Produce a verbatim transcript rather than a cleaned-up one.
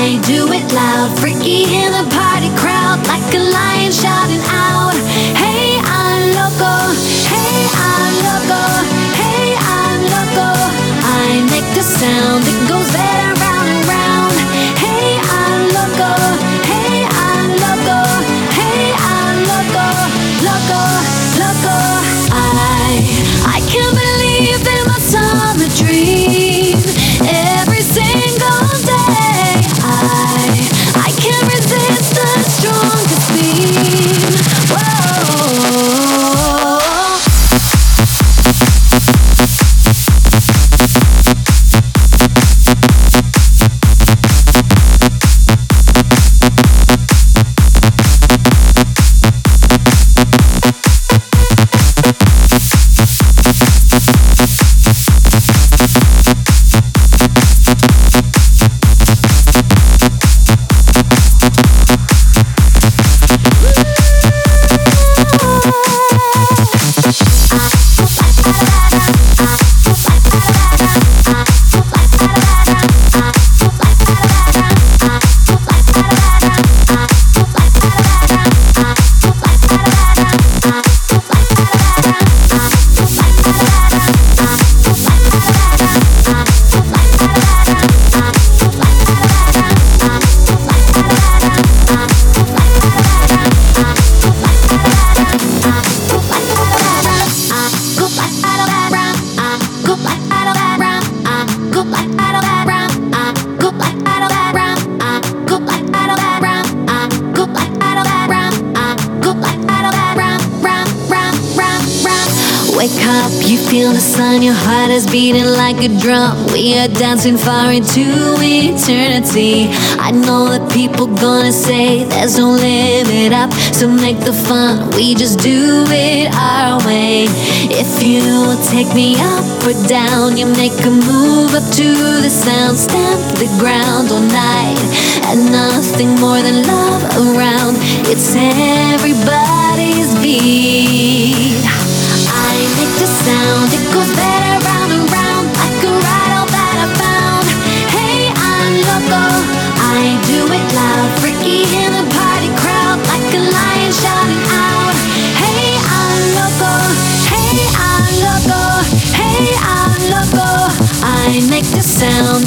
I do it loud, freaky in the party crowd, like a lion shouting out. Hey, I'm loco, hey, I'm loco, hey, I'm loco. I make the sound that goes better round and round. Hey, I'm loco, hey, I'm loco, hey, I'm loco, loco, loco. I, I can't believe that my summer dream every single day. I, I can't resist the strongest beam. Whoa. Wake up, you feel the sun, your heart is beating like a drum. We are dancing far into eternity. I know that people gonna say there's no limit up, so make the fun, we just do it our way. If you will take me up or down, you make a move up to the sound, stamp the ground all night, and nothing more than love around. It's everybody's beat. I make the sound, it goes better round and round, like a rattle that I found. Hey, I'm loco, I do it loud, freaky in the party crowd, like a lion shouting out. Hey, I'm loco, hey, I'm loco, hey, I'm loco. I make the sound